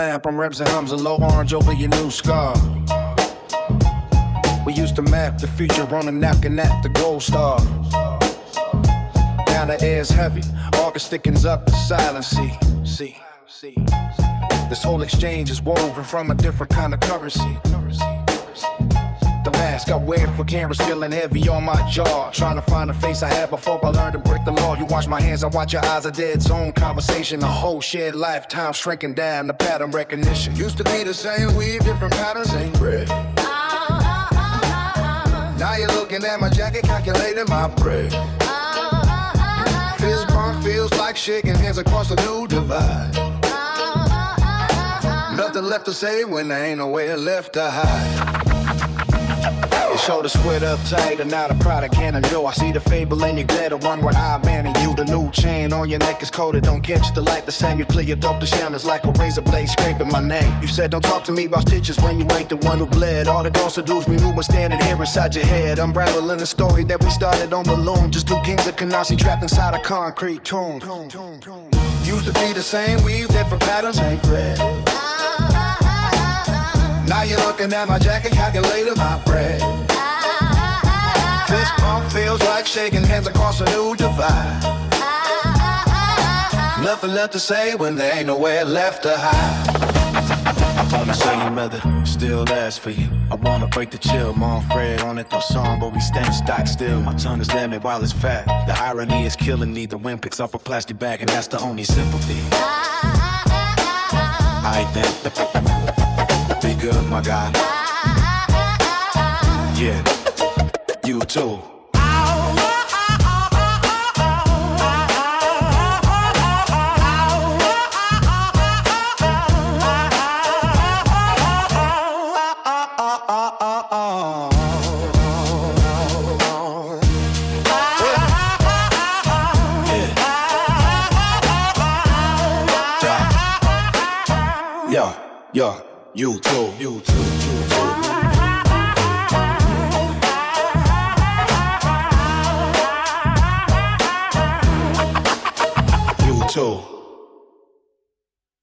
lamp, I'm reps and hums a low orange over your new scar. We used to map the future on a napkin at the Gold Star. Now the air's heavy, August thickens up the silence. See. This whole exchange is woven from a different kind of currency. The mask I wear for cameras feeling heavy on my jaw. Trying to find a face I had before I learned to break the law. You watch my hands, I watch your eyes, a dead zone conversation. A whole shared lifetime shrinking down the pattern recognition. Used to be the same weave, different patterns, same bread. Now you're looking at my jacket, calculating my bread. Fist bump feels like shaking hands across a new divide. Nothing left to say when there ain't nowhere left to hide. Your shoulders squared up tight and now the product can endure. I see the fable in your glitter, one where I abandon you. The new chain on your neck is coated, don't catch the light the same. You play your dope, the shine is like a razor blade scraping my name. You said don't talk to me about stitches when you ain't the one who bled. All the ghosts seduce me, who was standing here inside your head. Unraveling the story that we started on the loom. Just two kings of Canarsie trapped inside a concrete tomb. Used to be the same weave, different patterns, ain't red. Now you're looking at my jacket, calculating my bread. Fist bump feels like shaking hands across a new divide. Nothing left to say when there ain't nowhere left to hide. I wanna say your mother still lasts for you. I wanna break the chill, Mom Fred on it, no song, but we stand stock still. My tongue is lemon while it's fat. The irony is killing me. The wind picks up a plastic bag and that's the only sympathy. I think be good, my guy. Yeah, you too. Yo, you too.